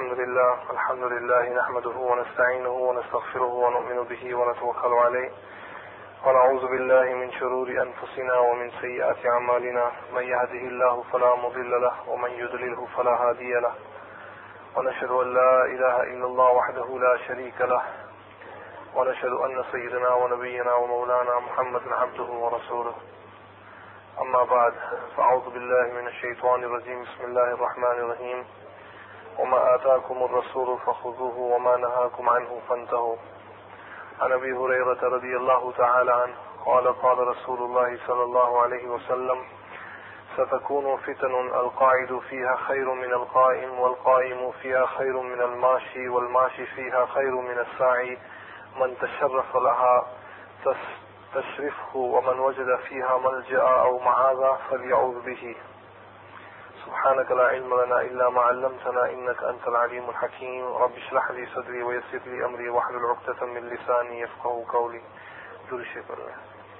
الحمد لله نحمده ونستعينه ونستغفره ونؤمن به ونتوكل عليه ونعوذ بالله من شرور أنفسنا ومن سيئات أعمالنا من يهده الله فلا مضل له ومن يضلله فلا هادي له ونشهد أن لا إله إلا الله وحده لا شريك له ونشهد أن سيدنا ونبينا ومولانا محمد عبده ورسوله أما بعد فأعوذ بالله من الشيطان الرجيم بسم الله الرحمن الرحيم وما آتاكم الرسول فخذوه وما نهاكم عنه فانتهوا عن أبي هريرة رضي الله تعالى عنه قال رسول الله صلى الله عليه وسلم ستكون فتن القاعد فيها خير من القائم والقائم فيها خير من الماشي والماشي فيها خير من الساعي من تشرف لها تشرفه ومن وجد فيها ملجأ أو معاذا فليعوذ به سبحانك لا علم لنا إلا ما علمتنا إنك أنت العليم الحكيم رب اشرح لي صدري ويسر لي أمري واحلل عقدة من لساني يفقهوا قولي دور شكر الله.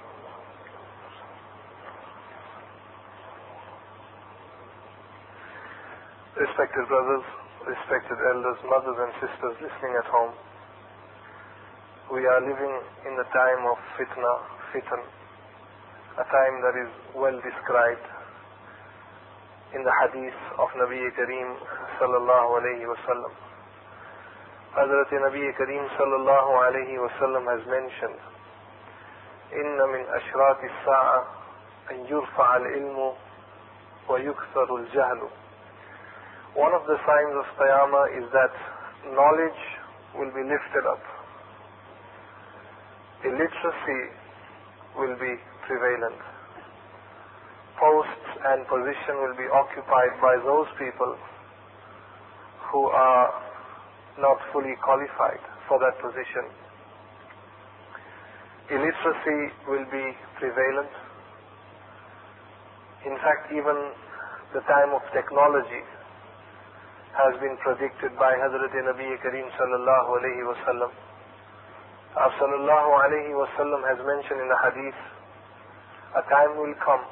Respected brothers, respected elders, mothers and sisters listening at home, we are living in the time of fitan, a time that is well described in the hadith of Nabi Kareem sallallahu alayhi wa sallam. Hazrat Nabi Kareem sallallahu alayhi wa sallam has mentioned, "Inna min ashrati as-sa'a an yurfa'a al-ilmu wa yuktharu al-jahlu." One of the signs of Qiyamah is that knowledge will be lifted up. Illiteracy will be prevalent. Posts and position will be occupied by those people who are not fully qualified for that position. Illiteracy will be prevalent. In fact, even the time of technology has been predicted by Hazrat Nabi Kareem sallallahu alayhi wa sallam. Sallallahu alayhi wa sallam has mentioned in the hadith, a time will come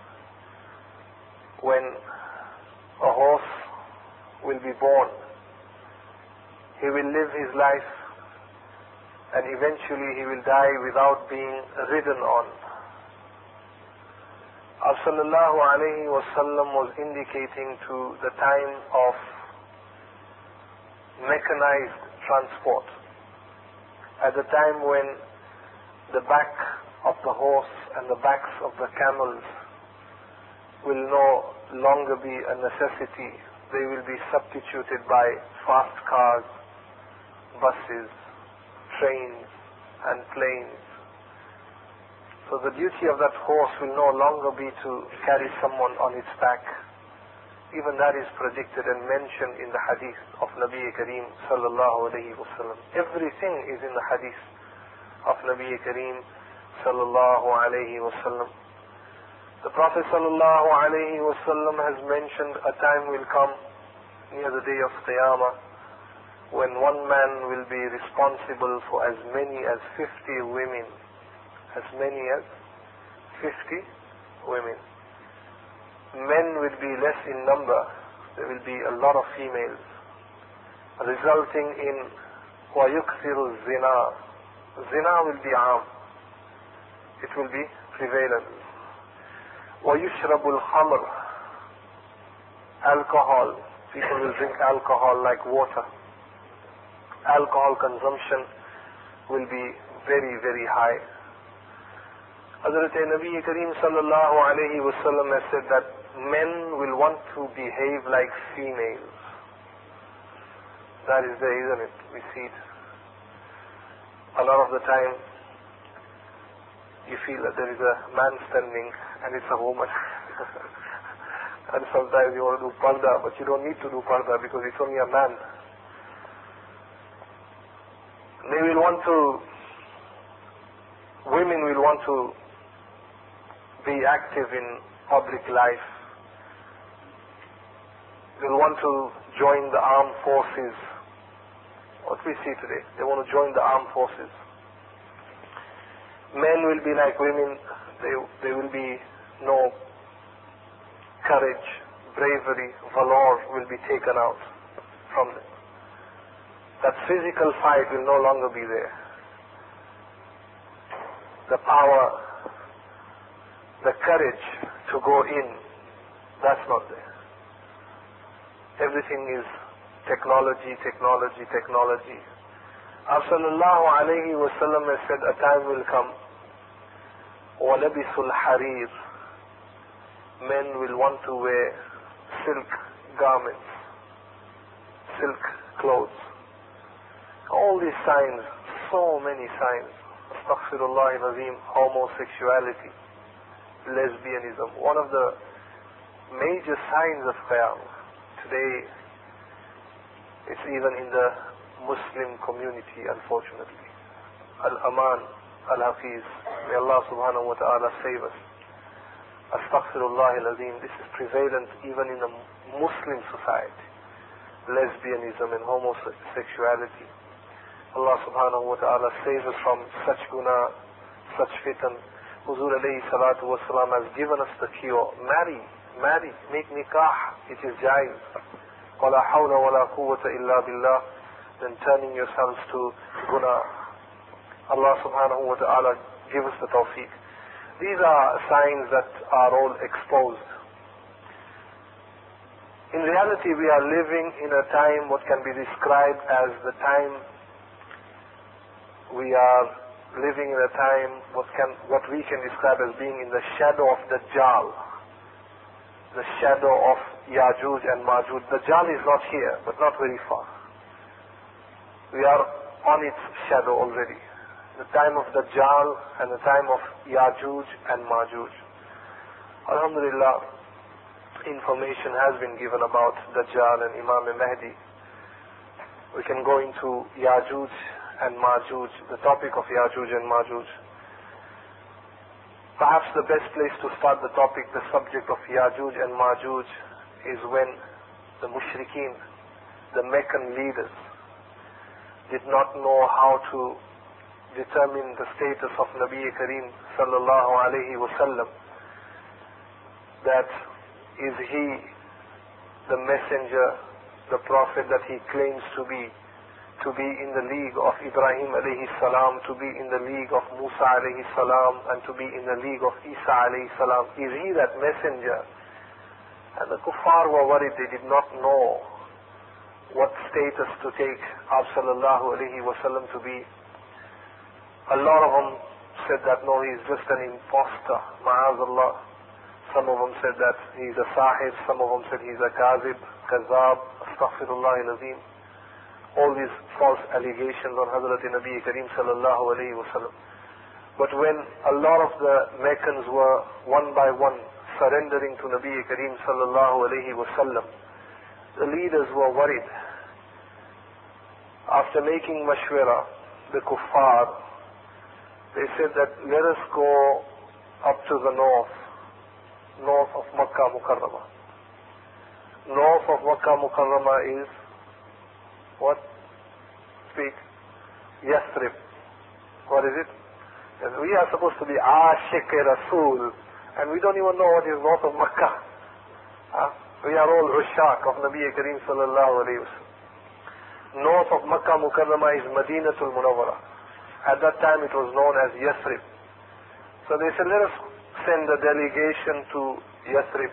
when a horse will be born. He will live his life and eventually he will die without being ridden on. Sallallahu alayhi wa sallam was indicating to the time of mechanized transport, at the time when the back of the horse and the backs of the camels will no longer be a necessity. They will be substituted by fast cars, buses, trains and planes. So the duty of that horse will no longer be to carry someone on its back. Even that is predicted and mentioned in the hadith of Nabi Kareem sallallahu alayhi wa sallam. Everything is in the hadith of Nabi Kareem sallallahu alayhi wa sallam. The Prophet sallallahu alayhi wa sallam has mentioned a time will come near the day of Qiyamah when one man will be responsible for as many as 50 women. As many as 50 women. Men will be less in number. There will be a lot of females, resulting in وَيُكْثِرُ الزِّنَا. Zina will be arm. It will be prevalent. وَيُشْرَبُ الْخَمْرُ. Alcohol. People will drink alcohol like water. Alcohol consumption will be very, very high. Hazrat Nabi Kareem sallallahu alayhi wa sallam has said that men will want to behave like females. That is there, isn't it? We see it. A lot of the time, you feel that there is a man standing and it's a woman. And sometimes you want to do parda, but you don't need to do parda because it's only a man. Women will want to be active in public life. They'll want to join the armed forces. What we see today, they want to join the armed forces. Men will be like women. There will be no courage, bravery, valor will be taken out from them. That physical fight will no longer be there. The power, the courage to go in, that's not there. Everything is technology, technology, technology. Sallallahu alayhi wa sallam has said, a time will come, وَلَبِسُ الْحَرِيرِ, men will want to wear silk garments, silk clothes. All these signs, so many signs. Astaghfirullah al-Azim, homosexuality, lesbianism, one of the major signs of Qiyamah. Today, it's even in the Muslim community, unfortunately. Al-Aman, Al-Hafiz, may Allah subhanahu wa ta'ala save us. Astaghfirullah al-Azim, this is prevalent even in the Muslim society. Lesbianism and homosexuality. Allah subhanahu wa ta'ala save us from such guna, such fitan. Huzur alayhi salatu wa salam has given us the cure. Marry, make nikah, it is jaiz. وَلَا حَوْلَ وَلَا قُوَّةَ إِلَّا بِاللَّهِ. Then turning yourselves to guna. Allah subhanahu wa ta'ala give us the tawfiq. These are signs that are all exposed. In reality, we are living in a time what can be described as the time we are living in a time what we can describe as being in the shadow of Dajjal, the shadow of Yajuj and Majuj. Dajjal is not here, but not very far. We are on its shadow already. The time of Dajjal and the time of Yajuj and Majuj. Alhamdulillah, information has been given about Dajjal and Imam Mahdi. We can go into Yajuj and Majuj, the topic of Yajuj and Majuj. Perhaps the best place to start the topic, the subject of Yajuj and Majuj, is when the Mushrikeen, the Meccan leaders, did not know how to determine the status of Nabi Kareem sallallahu alayhi wa sallam. That is he the messenger, the prophet that he claims to be in the league of Ibrahim alayhi salam, to be in the league of Musa alayhi salam, and to be in the league of Isa alayhi salam. Is he that messenger? And the kuffar were worried. They did not know what status to take sallallahu alayhi wa sallam to be. A lot of them said that no, he is just an impostor, ma'azallah. Some of them said that he is a sahir. Some of them said he is a kazib, kazab, astaghfirullah al-azim. All these false allegations on Hazrat Nabi Kareem sallallahu alayhi wa sallam. But when a lot of the Meccans were one by one surrendering to Nabi Kareem sallallahu alayhi wa sallam, the leaders were worried. After making mashwara, the kuffar, they said that let us go up to the north of Makkah Mukarramah. North of Makkah Mukarramah is what? Speak. Yathrib. What is it? And we are supposed to be Ashiq Rasul, and we don't even know what is north of Makkah. We are all Ushaq of Nabi Kareem sallallahu alayhi wa sallam. North of Makkah Mukarramah is Madinatul Munawwara. At that time it was known as Yathrib. So they said, let us send a delegation to Yathrib.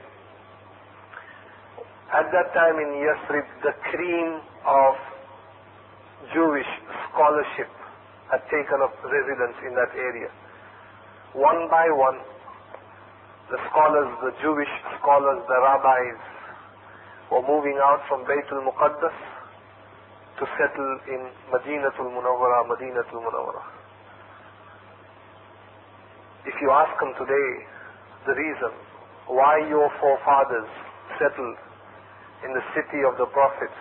At that time in Yathrib, the cream of Jewish scholarship had taken up residence in that area. One by one, the scholars, the Jewish scholars, the rabbis, were moving out from Baytul Muqaddas to settle in Madinatul Munawwara, Madinatul Munawwara. If you ask them today the reason why your forefathers settled in the city of the Prophet,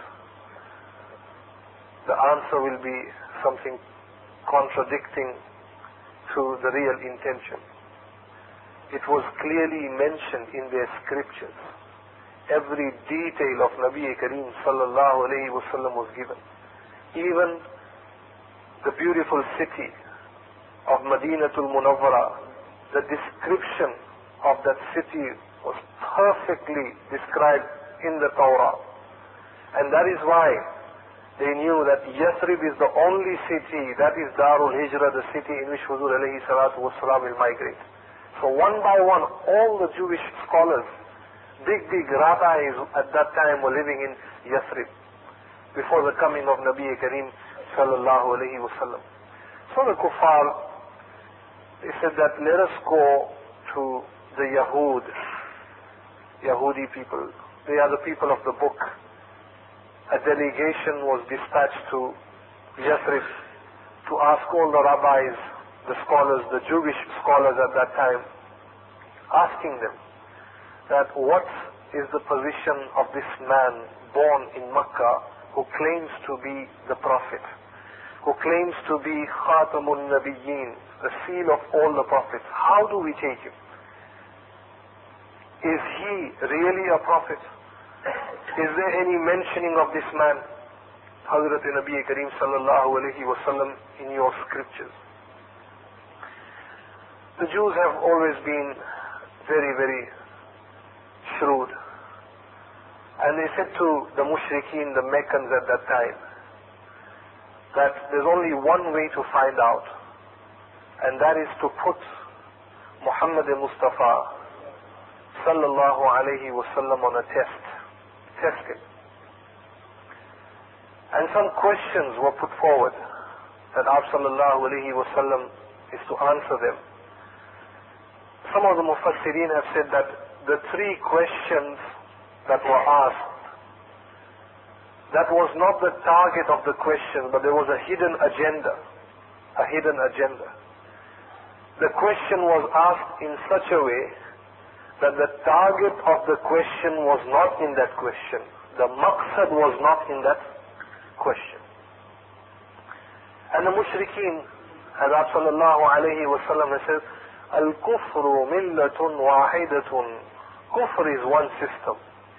the answer will be something contradicting to the real intention. It was clearly mentioned in their scriptures. Every detail of Nabi Kareem sallallahu alayhi wa sallam was given. Even the beautiful city of Madinatul Munawwara, the description of that city was perfectly described in the Torah. And that is why They knew that Yathrib is the only city, that is Darul Hijrah, the city in which Huzur alayhi salatu wassalam will migrate. So one by one, all the Jewish scholars, big rabbis at that time were living in Yathrib before the coming of Nabi Kareem sallallahu alayhi wasallam. So the kuffar, they said that let us go to the Yahudi people. They are the people of the book. A delegation was dispatched to Yathrib to ask all the rabbis, the scholars, the Jewish scholars at that time, asking them that what is the position of this man born in Makkah who claims to be the prophet, who claims to be Khatamun Nabiyyin, the seal of all the prophets. How do we take him? Is he really a prophet? Is there any mentioning of this man, Hazrat Nabi Kareem sallallahu alayhi wasallam, in your scriptures? The Jews have always been very shrewd. And they said to the mushrikeen, the Meccans at that time, that there's only one way to find out, and that is to put Muhammad Mustafa sallallahu alayhi wasallam on a test him. And some questions were put forward that Aap sallallahu alayhi wasallam is to answer them. Some of the Mufassirin have said that the three questions that were asked, that was not the target of the question, but there was a hidden agenda. The question was asked in such a way that the target of the question was not in that question. The maqsad was not in that question. And the mushrikeen, as Aap sallallahu alayhi wasallam has said, Al-kufru millatun wahidatun. Kufr is one system.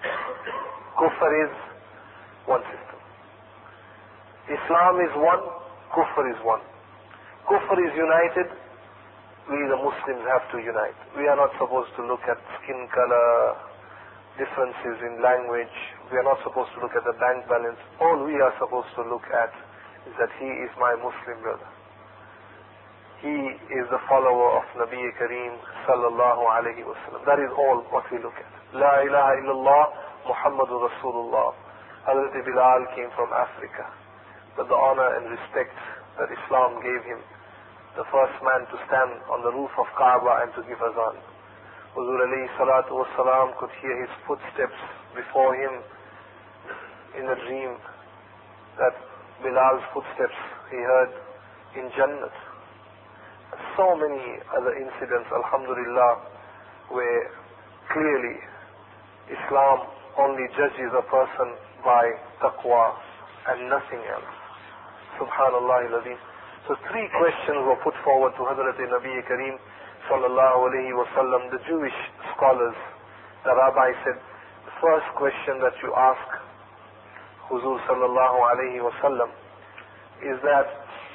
Islam is one, kufr is one. Kufr is united, we the Muslims have to unite. We are not supposed to look at skin color, differences in language. We are not supposed to look at the bank balance. All we are supposed to look at is that he is my Muslim brother. He is the follower of Nabi Kareem sallallahu alayhi wasallam. That is all what we look at. La ilaha illallah Muhammadur Rasulullah. Hazrat Bilal came from Africa. But the honor and respect that Islam gave him, the first man to stand on the roof of Kaaba and to give azan. Huzur alayhi salatu wassalam could hear his footsteps before him in a dream, that Bilal's footsteps he heard in Jannat. So many other incidents, alhamdulillah, where clearly Islam only judges a person by taqwa and nothing else. Subhanallah al-Azim. So three questions were put forward to Hazrat Nabi Kareem sallallahu alayhi wasallam. The Jewish scholars, the rabbi said, the first question that you ask Huzur sallallahu alayhi wasallam is that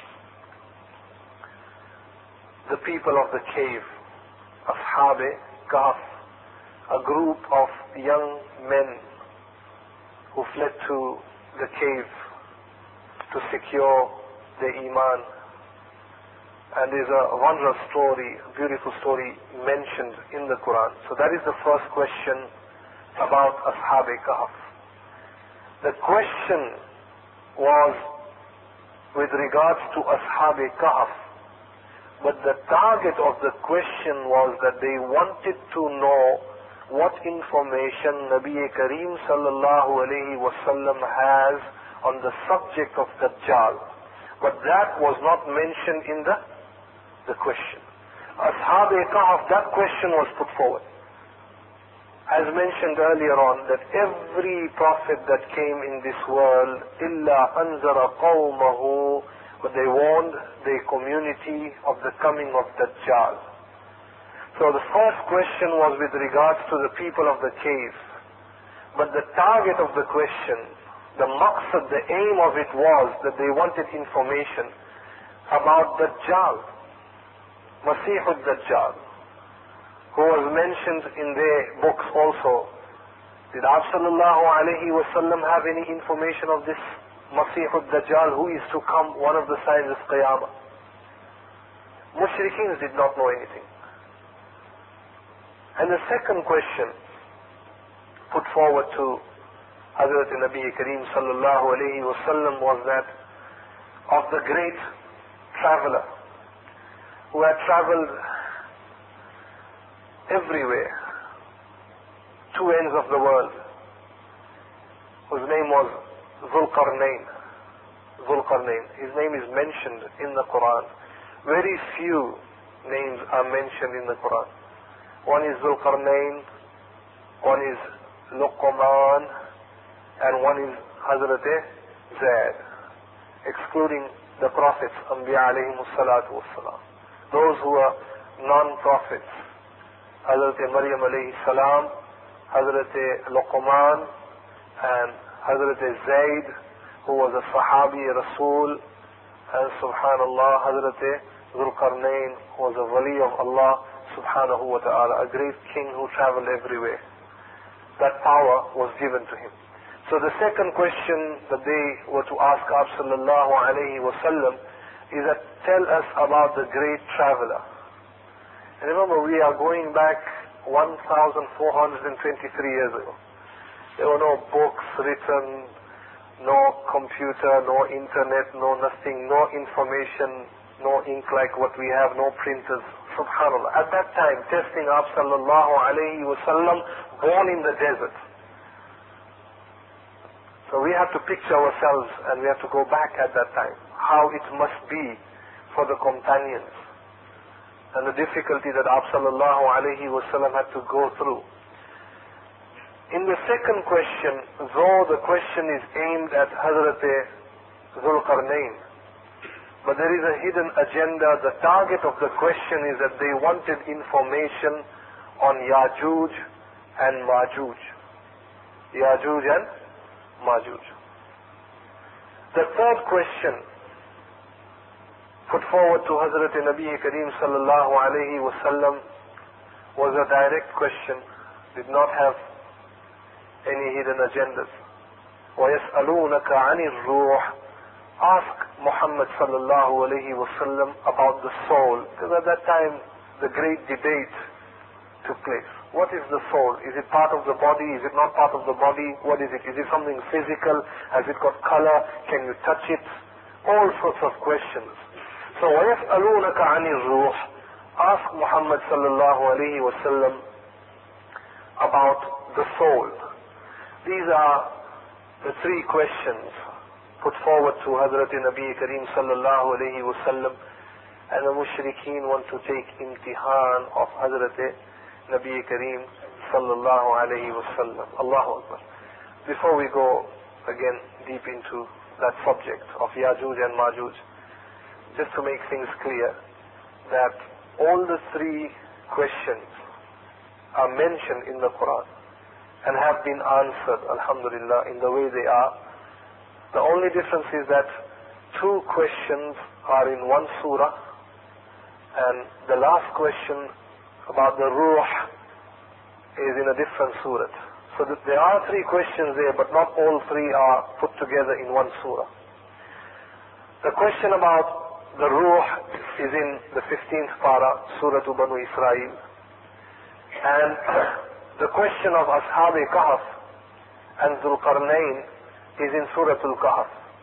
the people of the cave, Ashab-e Kahf, a group of young men who fled to the cave to secure their iman. And there's a wondrous story, a beautiful story mentioned in the Quran. So that is the first question about Ashab-e Kahf. The question was with regards to Ashab-e Kahf, but the target of the question was that they wanted to know what information Nabi Kareem sallallahu alayhi wasallam has on the subject of Dajjal. But that was not mentioned in the question. Ashab-e Kahf, that question was put forward. As mentioned earlier on, that every prophet that came in this world, illa anzara qawmahu, but they warned their community of the coming of Dajjal. So the first question was with regards to the people of the cave. But the target of the question, the maqsad, the aim of it was that they wanted information about Dajjal, Masih al-Dajjal, who was mentioned in their books also. Did Aap sallallahu alayhi wasallam have any information of this Masih al-Dajjal, who is to come, one of the signs of Qiyamah. Mushrikeen did not know anything. And the second question put forward to Hazrat Nabi Kareem sallallahu alayhi wa sallam was that of the great traveler who had traveled everywhere, two ends of the world, whose name was Zulqarnain. Zulqarnain. His name is mentioned in the Quran. Very few names are mentioned in the Quran. One is Zulqarnain, one is Luqman, and one is Hazrat Zaid, excluding the prophets, Anbiya alayhimus salatu wassalam. Those who are non-prophets, Hazrat Maryam alayhi salam, Hazrat Luqman, and Hazrat Zaid, who was a Sahabi, Rasul, and subhanallah, Hazrat Zulqarnain was a wali of Allah subhanahu wa ta'ala, a great king who traveled everywhere. That power was given to him. So the second question that they were to ask Abu sallallahu alayhi wa sallam is that, tell us about the great traveler. And remember, we are going back 1,423 years ago. There were no books written, no computer, no internet, no nothing, no information, no ink like what we have, no printers. Subhanallah. At that time, testing Abu sallallahu alayhi wa sallam, born in the desert. So we have to picture ourselves and we have to go back at that time, how it must be for the companions and the difficulty that Abu sallallahu alayhi wa sallam had to go through. In the second question, though the question is aimed at Hazrat Zulqarnain, but there is a hidden agenda. The target of the question is that they wanted information on Yajuj and Majuj. Yajuj and Majuj. The third question put forward to Hazrat Nabi Kareem sallallahu alayhi wa sallam was a direct question, did not have any hidden agendas. وَيَسْأَلُونَكَ عَنِ الرُّوحِ. Ask Muhammad sallallahu alayhi wa sallam about the soul, because at that time the great debate took place. What is the soul? Is it part of the body? Is it not part of the body? What is it? Is it something physical? Has it got color? Can you touch it? All sorts of questions. So وَيَسْأَلُونَكَ عَنِ الرُّوحِ. Ask Muhammad sallallahu alayhi wa sallam about the soul. These are the three questions put forward to Hazrat Nabi Kareem sallallahu alayhi wa sallam, and the mushrikeen want to take imtihan of Hazrat Nabi Kareem sallallahu alayhi wa sallam. Allahu Akbar. Before we go again deep into that subject of Yajuj and Majuj, just to make things clear that all the three questions are mentioned in the Quran and have been answered, alhamdulillah, in the way they are. The only difference is that two questions are in one surah, and the last question about the ruh is in a different surah. So there are three questions there, but not all three are put together in one surah. The question about the ruh is in the 15th para, Surah Banu Israel. And the question of Ashab Kahf and Zulqarnain is in Surah Al-Kahf.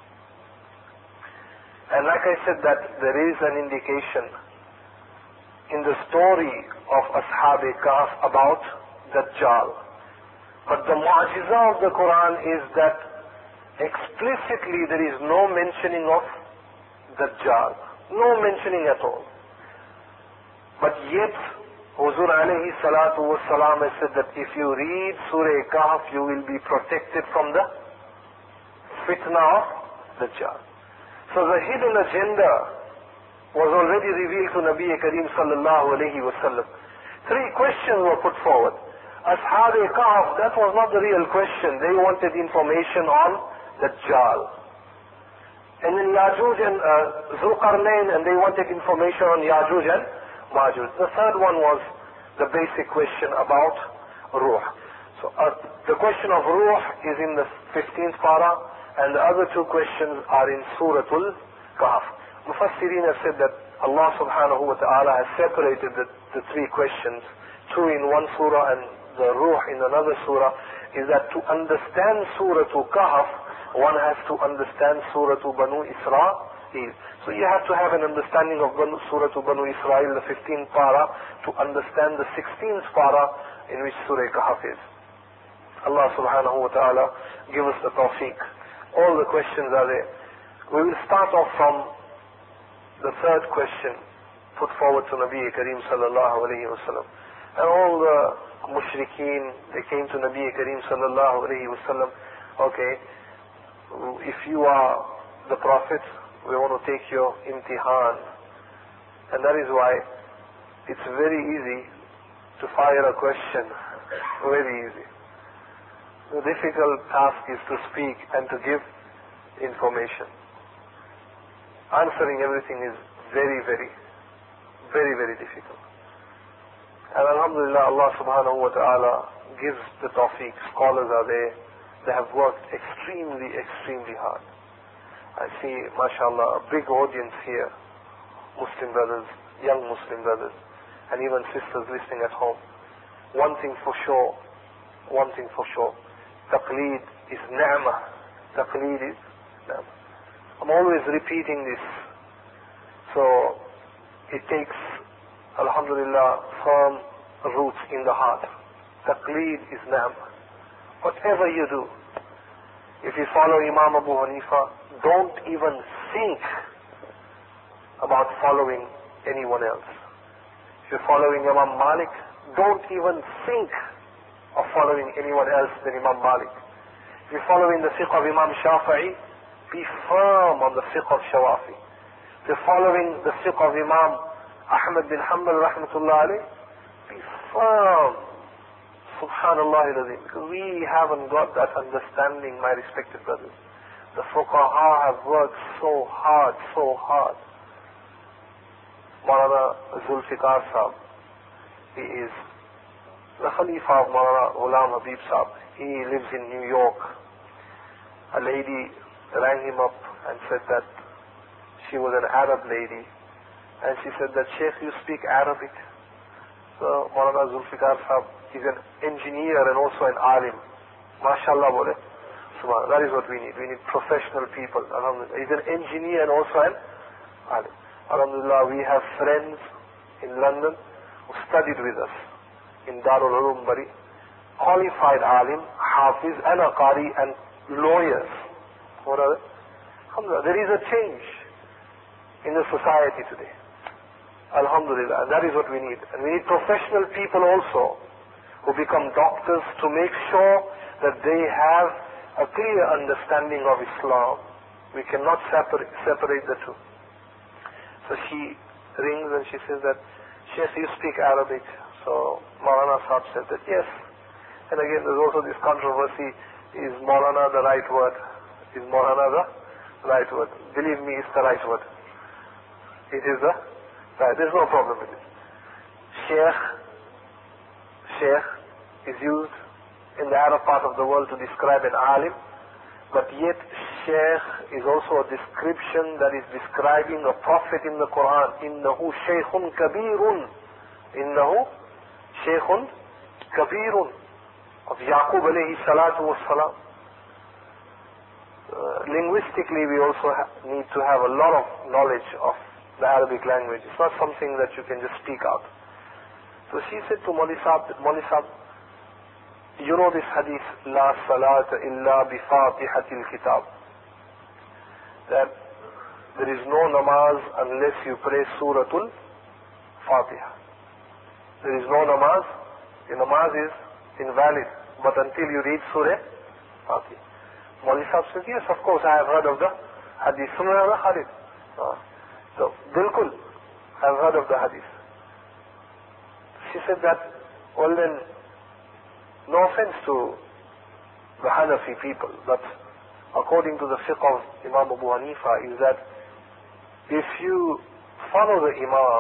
And like I said, that there is an indication in the story of Ashab Kahf about Dajjal. But the mu'jiza of the Quran is that explicitly there is no mentioning of Dajjal. No mentioning at all. But yet, Huzur alayhi salatu wassalam has said that if you read Surah Kahf, you will be protected from the fitna of Dajjal. So the hidden agenda was already revealed to Nabi Kareem sallallahu alayhi wa sallam. Three questions were put forward. Ashab Kahf, that was not the real question. They wanted information on Dajjal. And then Yajuj and Zulqarnain, and they wanted information on Yajuj and Majuj. The third one was the basic question about Ruh. So the question of Ruh is in the 15th para, and the other two questions are in Surah Al-Kahf. Mufassirin have said that Allah subhanahu wa ta'ala has separated the three questions, two in one surah and the ruh in another surah, is that to understand Surah Al-Kahf, one has to understand Surah Banu Israel. So you have to have an understanding of Surah Banu Israel, the 15th para, to understand the 16th para in which Surah Kahf is. Allah subhanahu wa ta'ala give us the tawfiq. All the questions are there. We will start off from the third question put forward to Nabi Kareem sallallahu alayhi wa sallam. And all the mushrikeen, they came to Nabi Kareem sallallahu alayhi wa sallam, okay, if you are the Prophet, we want to take your imtihan. And that is why it's very easy to fire a question. Very easy. The difficult task is to speak and to give information. Answering everything is very, very, very, very difficult. And alhamdulillah, Allah subhanahu wa ta'ala gives the tawfiq. Scholars are there. They have worked extremely, extremely hard. I see, mashallah, a big audience here. Muslim brothers, young Muslim brothers, and even sisters listening at home. One thing for sure, taqleed is ni'mah. Taqleed is ni'mah. I'm always repeating this. So, it takes, alhamdulillah, firm roots in the heart. Taqleed is ni'mah. Whatever you do, if you follow Imam Abu Hanifa, don't even think about following anyone else. If you're following Imam Malik, don't even think of following anyone else than Imam Malik. If you're following the fiqh of Imam Shafi'i, be firm on the fiqh of Shawafi. If you're following the fiqh of Imam Ahmad bin Hanbal rahmatullah alayh, be firm. Subhanallah al-Azim. Because we haven't got that understanding, my respected brothers. The fuqaha have worked so hard. Maulana Zulfikar Sahib, he is the Khalifa of Maulana Ghulam Habib Sahib. He lives in New York. A lady rang him up and said that she was an Arab lady, and she said that, Sheikh, you speak Arabic? So Maulana Zulfikar Sahib, he's an engineer and also an alim. MashaAllah bole. Subhanallah, that is what we need. We need professional people. Alhamdulillah. He's an engineer and also an alim. Alhamdulillah, we have friends in London who studied with us in Darul Ulum Bari. Qualified alim, hafiz and a qari and lawyers. What are they? Alhamdulillah, there is a change in the society today. Alhamdulillah, and that is what we need. And we need professional people also who become doctors to make sure that they have a clear understanding of Islam. We cannot separate the two. So she rings and she says that, Sheikh, you speak Arabic? So Maulana Sahib said that, yes. And again, there's also this controversy, is Maulana the right word? Is Maulana the right word? Believe me, it's the right word. It is the right. There's no problem with it. Sheikh is used in the Arab part of the world to describe an alim, but yet Sheikh is also a description that is describing a prophet in the Quran. Innahu shaykhun kabirun. Innahu shaykhun kabirun. Of Yaqub alayhi salatu wassalam. Linguistically, we also need to have a lot of knowledge of the Arabic language. It's not something that you can just speak out. So she said to Mauli Sahib, you know this hadith, La salata illa bi fatihatil kitab, that there is no namaz unless you pray Suratul Fatiha. There is no namaz. The namaz is invalid, but until you read Surah Fatiha. Mauli Sahib says, yes, of course, I have heard of the hadith. Sumana Khalid. So, bilkul, I have heard of the hadith. She said that, well then, no offense to the Hanafi people, but according to the fiqh of Imam Abu Hanifa, is that if you follow the Imam,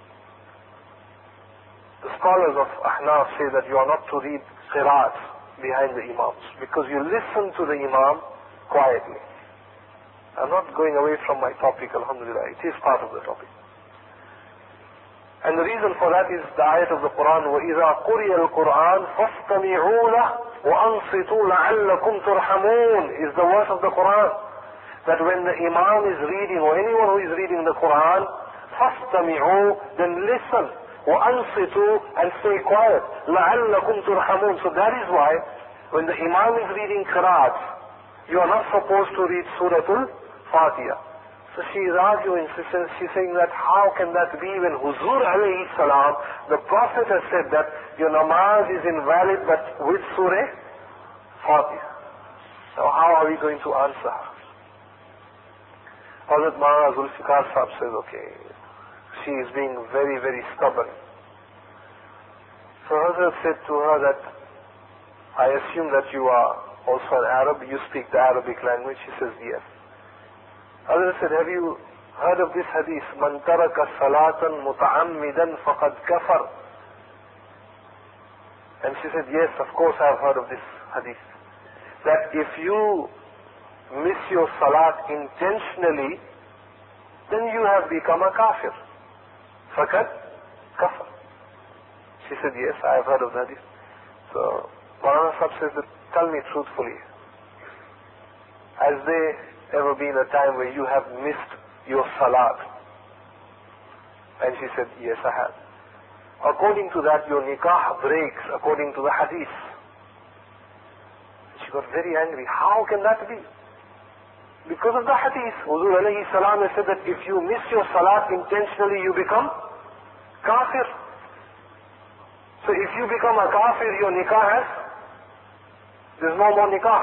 the scholars of Ahnaf say that you are not to read qira'at behind the Imams, because you listen to the Imam quietly. I'm not going away from my topic, alhamdulillah. It is part of the topic. And the reason for that is the ayat of the Quran, وَإِذَا قُرِيَ الْقُرْآنِ فَاسْتَمِعُوا لَهُ وَأَنصِتُوا لَعَلَّكُمْ تُرْحَمُونَ is the verse of the Quran. That when the Imam is reading, or anyone who is reading the Quran, فَاسْتَمِعُوا, then listen, وَأَنصِتُوا, and stay quiet, لَعَلَّكُمْ تُرْحَمُونَ. So that is why, when the Imam is reading Qiraat, you are not supposed to read Surah Al-Fatiha. So she is arguing, she's saying that how can that be when Huzur alayhi salam, the Prophet has said that your namaz is invalid but with Surah Fatiha. So how are we going to answer her? Hazrat Maulana Zulfikar Sahib says, okay, she is being very, very stubborn. So Hazrat said to her that, I assume that you are also an Arab, you speak the Arabic language. She says, yes. Hazrat said, have you heard of this hadith? Man taraka salatan muta'ammidan faqad kafar. And she said, yes, of course I have heard of this hadith. That if you miss your salat intentionally, then you have become a kafir. Faqad kafar. She said, yes, I have heard of the hadith. So Maulana Sahib says, that, tell me truthfully, has there ever been a time where you have missed your salat? And she said, yes, I have. According to that, your nikah breaks according to the hadith. She got very angry. How can that be? Because of the hadith. Huzur alayhi salam has said that if you miss your salat intentionally, you become kafir. So if you become a kafir, your nikah there's no more nikah.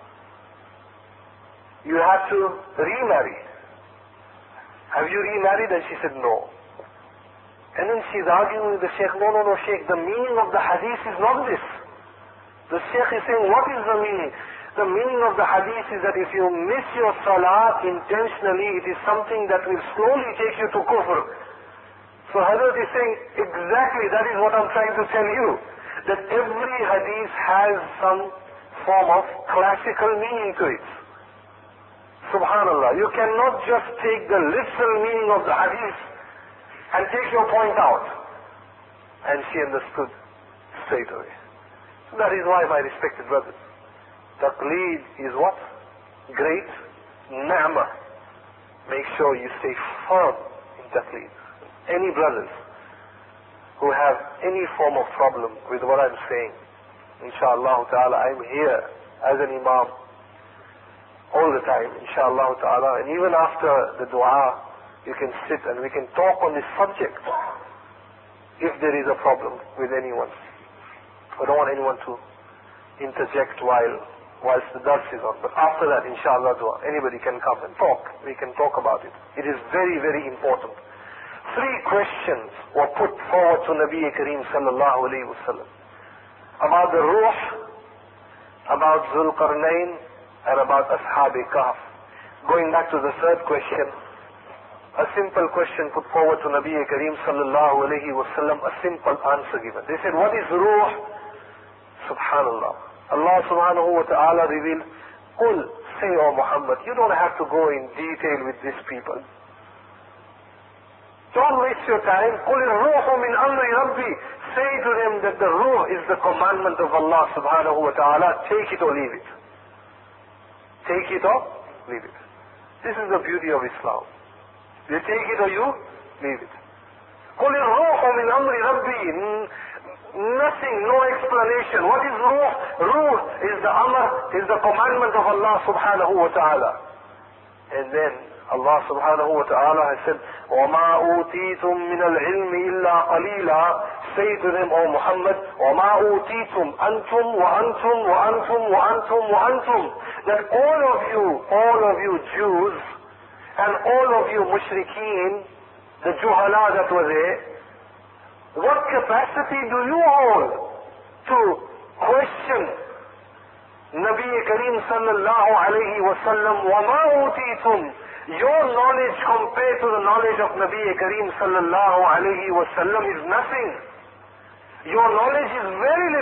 You have to remarry. Have you remarried? And she said, no. And then she's arguing with the Sheikh, no, Sheikh, the meaning of the hadith is not this. The Sheikh is saying, what is the meaning? The meaning of the hadith is that if you miss your salat intentionally, it is something that will slowly take you to kufr. So Hazrat is saying, exactly, that is what I'm trying to tell you. That every hadith has some form of classical meaning to it. Subhanallah, you cannot just take the literal meaning of the hadith and take your point out. And she understood straight away. So that is why, my respected brothers, taqleed is what? Great ni'mah. Make sure you stay firm in taqleed. Any brothers who have any form of problem with what I'm saying, inshallah ta'ala, I'm here as an imam all the time, inshallah ta'ala, and even after the dua, you can sit and we can talk on this subject if there is a problem with anyone. I don't want anyone to interject whilst the dars is on, but after that, inshallah dua, anybody can come and talk. We can talk about it. It is very, very important. 3 questions were put forward to Nabi Kareem sallallahu alayhi wa sallam about the Ruh, about Zulqarnain, and about Ashab Kahf. Going back to the 3rd question, a simple question put forward to Nabi Kareem sallallahu alayhi wa sallam, a simple answer given. They said, what is Ruh? Subhanallah. Allah subhanahu wa ta'ala revealed, Qul, say, O Muhammad, you don't have to go in detail with these people. Don't waste your time. قُلِ الرُّوحُ مِنْ أَمْرِ رَبِّي. Say to them that the ruh is the commandment of Allah subhanahu wa ta'ala. Take it or leave it. Take it or leave it. This is the beauty of Islam. You take it or you leave it. قُلِ الرُّوحُ مِنْ أَمْرِ رَبِّي. Nothing, no explanation. What is ruh? Ruh is the amr, is the commandment of Allah subhanahu wa ta'ala. And then Allah subhanahu wa ta'ala has said, وَمَا أُوتِيتُم مِّنَ الْعِلْمِ إِلَّا قَلِيلًا. Say to them, O Muhammad, وَمَا أُوتِيتُم, أَنْتُمْ وَأَنْتُمْ وَأَنْتُمْ وَأَنْتُمْ وَأَنْتُمْ. That all of you Jews, and all of you mushrikeen, the juhala that were there, what capacity do you hold to question Nabi Kareem sallallahu alayhi wa sallam? وَمَا أُوتِيتُم. Your knowledge compared to the knowledge of Nabi Kareem sallallahu alayhi wa sallam is nothing. Your knowledge is very little.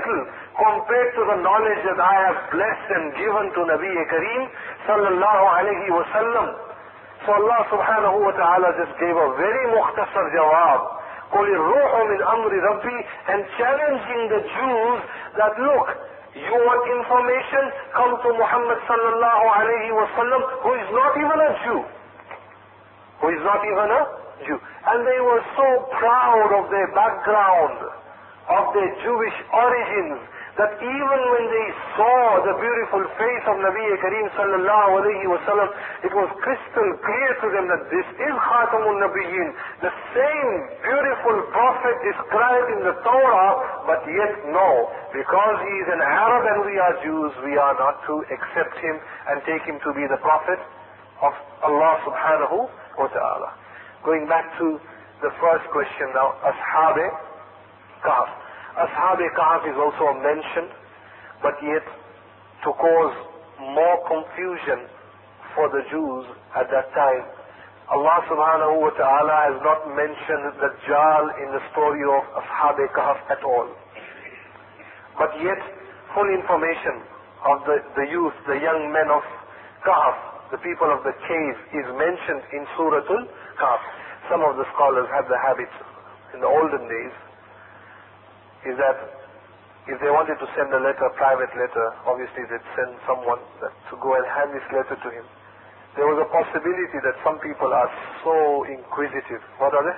compared to the knowledge that I have blessed and given to Nabi Kareem sallallahu alayhi wa sallam. So Allah subhanahu wa ta'ala just gave a very mukhtasar jawab. قُلِ الرُّوحُ مِنْ أَمْرِ رَبِّي, and challenging the Jews that look, you want information? Come to Muhammad sallallahu alayhi wa sallam, who is not even a Jew. Who is not even a Jew. And they were so proud of their background, of their Jewish origins, that even when they saw the beautiful face of Nabi Kareem sallallahu alayhi wa sallam, it was crystal clear to them that this is Khatamun Nabiyyin, the same beautiful prophet described in the Torah, but yet no, because he is an Arab and we are Jews, we are not to accept him and take him to be the prophet of Allah subhanahu wa ta'ala. Going back to the first question now, Ashab-e Kahf. Ashab-e Kahf is also mentioned, but yet to cause more confusion for the Jews at that time, Allah subhanahu wa ta'ala has not mentioned Dajjal in the story of Ashab-e Kahf at all. But yet, full information of the youth, the young men of Kahf, the people of the cave, is mentioned in Surah Al-Kahf. Some of the scholars had the habit in the olden days, is that if they wanted to send a letter, a private letter, obviously they'd send someone to go and hand this letter to him. There was a possibility that some people are so inquisitive. What are they?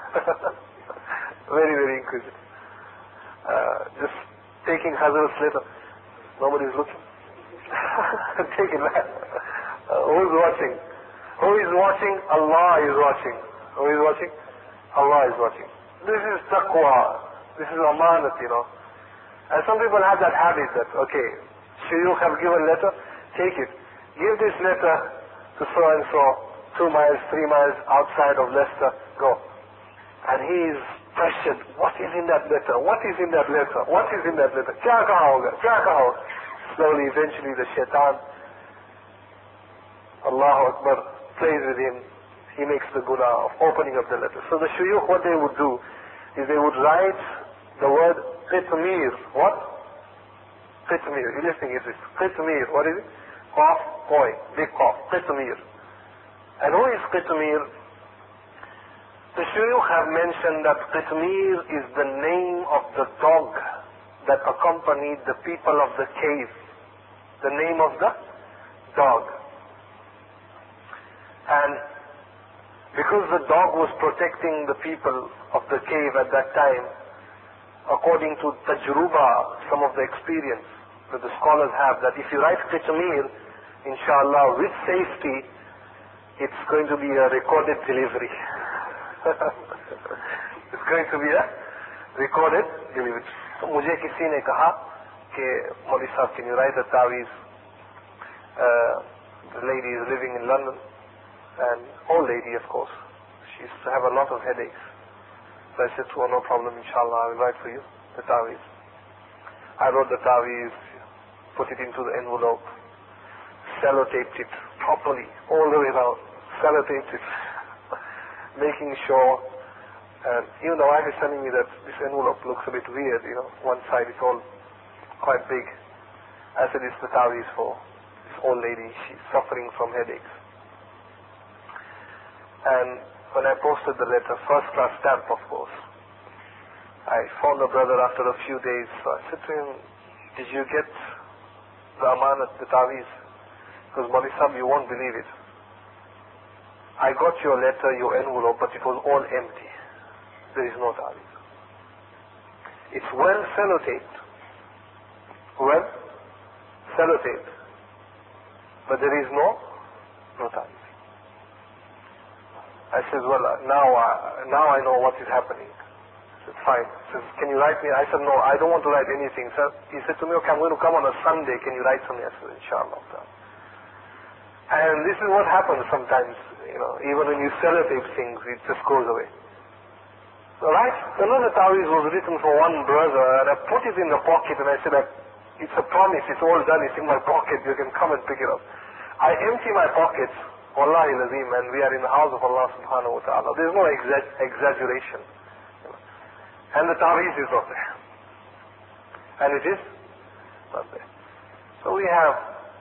Very, very inquisitive. Just taking Hazrat's letter. Nobody's looking. Take it back. Who's watching? Who is watching? Allah is watching. Who is watching? Allah is watching. This is taqwa. This is amanat, And some people have that habit that, okay, shuyukh have given letter, take it. Give this letter to so-and-so, 2 miles, 3 miles outside of Leicester, go. And he is pressured, what is in that letter? What is in that letter? What is in that letter? Kya kaha hoga? Kya kaha hoga? Slowly, eventually the shaitan, Allahu Akbar, plays with him. He makes the guna of opening up the letter. So the shuyukh, what they would do is they would write the word Qitmir. What? Qitmir. You're listening, is it? Qitmir. What is it? Qaf, Qoi. Big Qaf. Qitmir. And who is Qitmir? The shuyukh have mentioned that Qitmir is the name of the dog that accompanied the people of the cave. The name of the dog. And because the dog was protecting the people of the cave at that time, according to tajruba, some of the experience that the scholars have, that if you write Qitmir, inshallah, with safety, it's going to be a recorded delivery. It's going to be a recorded delivery. So मुझे किसी ने कहा कि मौलवी साहब, can you write a taweez? The lady is living in London, and old lady, of course. She used to have a lot of headaches. So I said to her, no problem, inshallah, I will write for you the taweez. I wrote the taweez, put it into the envelope, sellotaped it properly, all the way around, sellotaped it, making sure. And even the wife is telling me that this envelope looks a bit weird, one side is all quite big. I said, it's the taweez for this old lady, she's suffering from headaches. And when I posted the letter, first class stamp, of course, I found the brother after a few days. So I said to him, did you get the amanat, the taweez? Because Mawlvi Sahib, you won't believe it. I got your letter, your envelope, but it was all empty. There is no taweez. It's well sellotaped. Well sellotaped. But there is no taweez. I said, well, now I know what is happening. I said, fine. He says, can you write me? I said, no, I don't want to write anything. So he said to me, okay, I'm going to come on a Sunday. Can you write to me? I said, inshallah. And this is what happens sometimes, even when you sellotape things, it just goes away. So another taweez was written for one brother, and I put it in the pocket, and I said, it's a promise, it's all done, it's in my pocket, you can come and pick it up. I empty my pockets, wallahi lazim, and we are in the house of Allah subhanahu wa ta'ala. There's no exaggeration. And the taweez is not there. And it is not there. So we have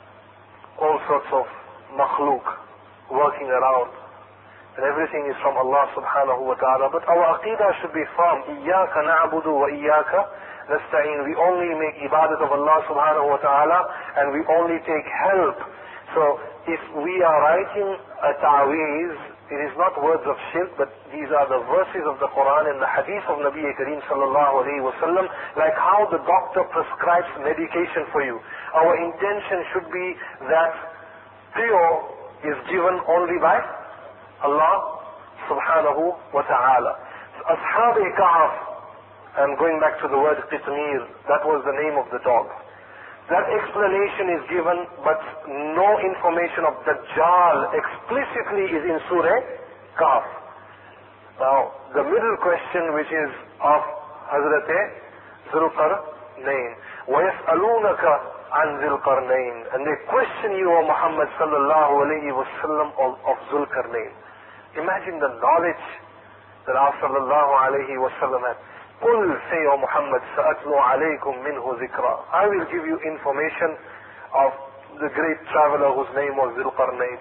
all sorts of makhluk working around, and everything is from Allah subhanahu wa ta'ala. But our aqidah should be firm. إِيَّاكَ نَعْبُدُ وَإِيَّاكَ نَسْتَعِينُ. We only make ibadat of Allah subhanahu wa ta'ala, and we only take help. So if we are writing a ta'weez, it is not words of shirk, but these are the verses of the Quran and the hadith of Nabi Kareem sallallahu alayhi wa sallam, like how the doctor prescribes medication for you. Our intention should be that cure is given only by Allah subhanahu wa ta'ala. So, Ashab al-Kahf, I'm going back to the word Qitmir, that was the name of the dog. That explanation is given, but no information of Dajjal explicitly is in Surah Kahf. Now, the middle question, which is of Hazrat Zulqarnain, وَيَسْأَلُونَكَ عَنْ ذِلْقَرْنَيْنِ, and they question you, O Muhammad sallallahu alayhi wa sallam, of Zulqarnain. Imagine the knowledge that our sallallahu alayhi wa sallam had. قُلْ, say, O Muhammad, سَأَتْلُو عَلَيْكُمْ مِنْهُ ذِكْرًا, I will give you information of the great traveler whose name was Zulqarnain.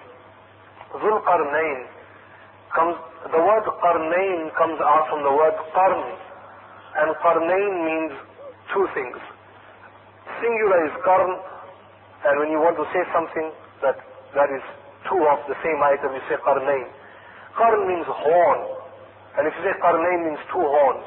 Zulqarnain comes, the word Qarnain comes out from the word Qarn, and Qarnain means two things. Singular is Qarn, and when you want to say something that is two of the same item, you say Qarnain. Qarn means horn, and if you say Qarnain means two horns.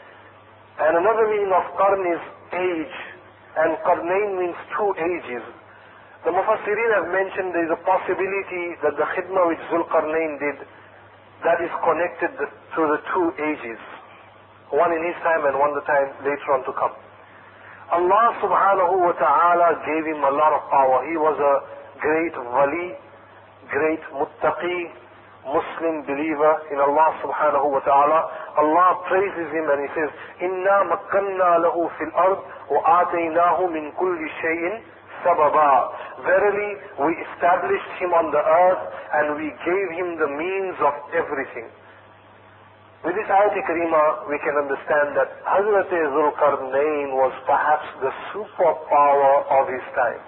And another meaning of Qarn is age, and Qarnain means two ages. The Mufassirin have mentioned there is a possibility that the khidmah which Zulqarnain did, that is connected to the two ages, one in his time and one the time later on to come. Allah subhanahu wa ta'ala gave him a lot of power. He was a great wali, great muttaqi, Muslim believer in Allah subhanahu wa ta'ala. Allah praises him and he says, إِنَّا مَكَّنَّا لَهُ فِي الْأَرْضِ وَآتَيْنَاهُ مِنْ كُلِّ شَيْءٍ سَبَبًا. Verily, we established him on the earth and we gave him the means of everything. With this ayat-i-kareema, we can understand that Hazrat Zulqarnain was perhaps the superpower of his time.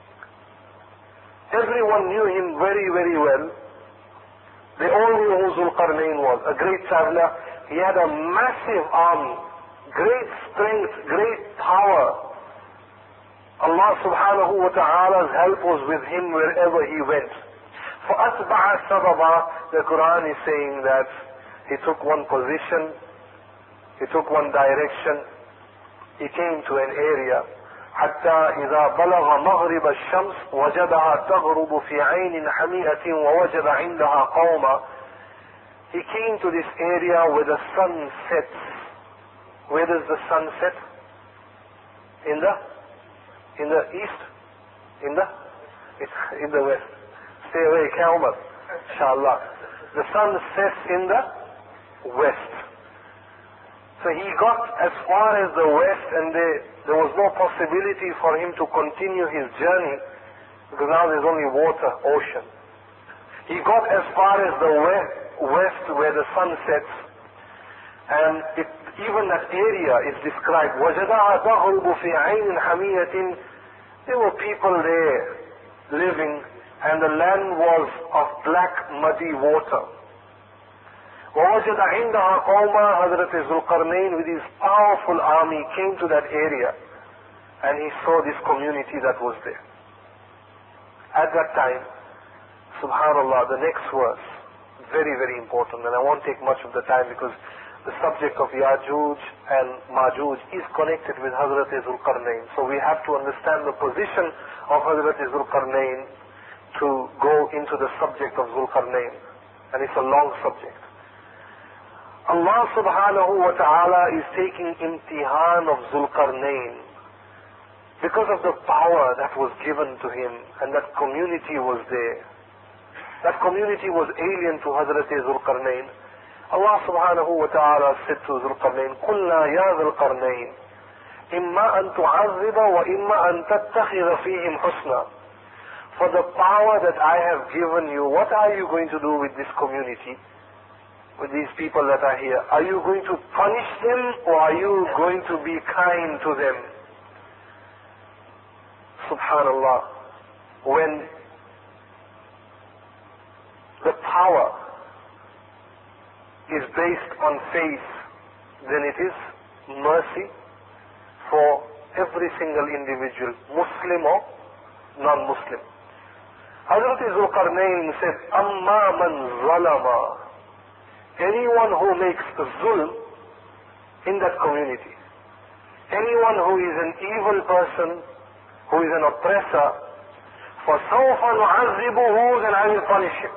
Everyone knew him very, very well. They all knew who Zulqarnain was, a great traveler. He had a massive army, great strength, great power. Allah subhanahu wa ta'ala's help was with him wherever he went. فَأَتْبَعَ سَبَبًا, the Quran is saying that he took one position, he took one direction, he came to an area. حتى إذا بلغ مغرب الشمس وجدها تغرب في عين حميئة ووجد عندها قوما. He came to this area where the sun sets. Where does the sun set? In the east? In the west. Stay away, Umar. Inshallah. The sun sets in the west. So he got as far as the west, and there was no possibility for him to continue his journey because now there's only water, ocean. He got as far as the west where the sun sets, and even that area is described. وَجَدَهَا تَغْرُبُ فِي عَيْنٍ حَمِيَةٍ. There were people there living, and the land was of black, muddy water. وَوَجَدَ عِنْدَهَا قَوْمًا. Hazrat Zulqarnain with his powerful army came to that area, and he saw this community that was there. At that time, subhanallah, the next verse, very, very important, and I won't take much of the time because the subject of Yajuj and Majuj is connected with Hazrat Zulqarnain. So we have to understand the position of Hazrat Zulqarnain to go into the subject of Zulqarnain, and it's a long subject. Allah subhanahu wa ta'ala is taking imtihan of Zulqarnain because of the power that was given to him, and that community was there. That community was alien to Hazrat Zulqarnain. Allah subhanahu wa ta'ala said to Zulqarnain, قُلْنَا يَا ذُلْقَرْنَيْنِ إِمَّا أَن تُعَذِّبَ وَإِمَّا أَن تَتَّخِذَ فِيهِمْ حُسْنًا. For the power that I have given you, what are you going to do with this community? With these people that are here? Are you going to punish them, or are you going to be kind to them? subhanallah, when the power is based on faith, then it is mercy for every single individual, Muslim or non-Muslim. Hazrat Zulqarnain said, Amma man zalama, anyone who makes zulm in that community, anyone who is an evil person, who is an oppressor, فَسَوْفَ نُعَذِّبُهُ, then I will punish him.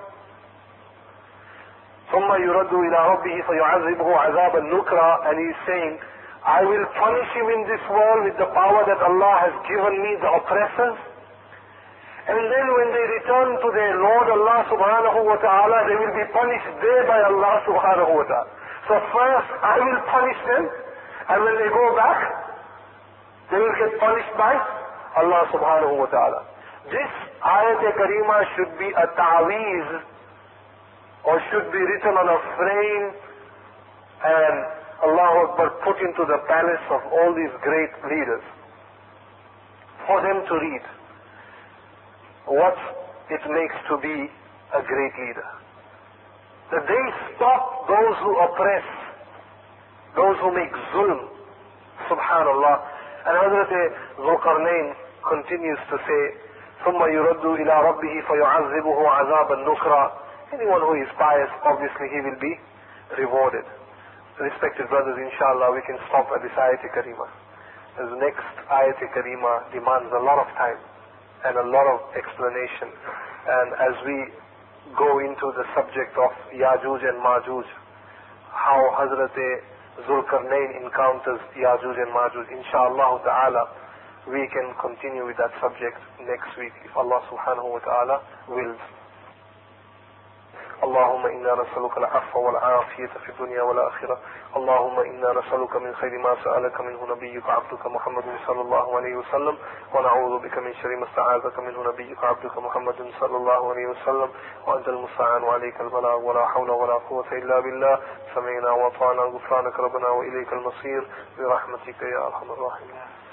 ثُمَّ يُرَدُّ إِلَىٰ رَبِّهِ فَيُعَذِّبُهُ عَذَابًا نُكْرًا, and he is saying, I will punish him in this world with the power that Allah has given me, the oppressors. And then when they return to their Lord Allah subhanahu wa ta'ala, they will be punished there by Allah subhanahu wa ta'ala. So first I will punish them, and when they go back, they will get punished by Allah subhanahu wa ta'ala. This ayat-e-karima should be a ta'weez, or should be written on a frame and Allahu Akbar put into the palace of all these great leaders for them to read what it makes to be a great leader. That they stop those who oppress, those who make zulm, subhanallah. And Hazrat Zulqarnain continues to say, ثُمَّ يُرَدُّ إِلَىٰ رَبِّهِ فَيُعَذِّبُهُ عَذَابًا نُكْرًا. Anyone who is pious, obviously he will be rewarded. Respected brothers, inshallah, we can stop at this ayat-e-karima. The next ayat-e-karima demands a lot of time and a lot of explanation. And as we go into the subject of Yajuj and Majuj, how Hazrat Zulqarnain encounters Yajuj and Majuj, inshallah ta'ala, we can continue with that subject next week if Allah subhanahu wa ta'ala wills. اللهم إنا نسألك العفو والعافية في الدنيا والآخرة. اللهم إنا نسألك من خير ما سألك منه نبيك عبدك محمد صلى الله عليه وسلم، ونعوذ بك من شر ما استعاذك منه نبيك عبدك محمد صلى الله عليه وسلم، وأنت المستعان وعليك البلاغ، ولا حول ولا قوة إلا بالله. سمعنا وأطعنا، غفرانك ربنا وإليك المصير، برحمتك يا أرحم الراحمين.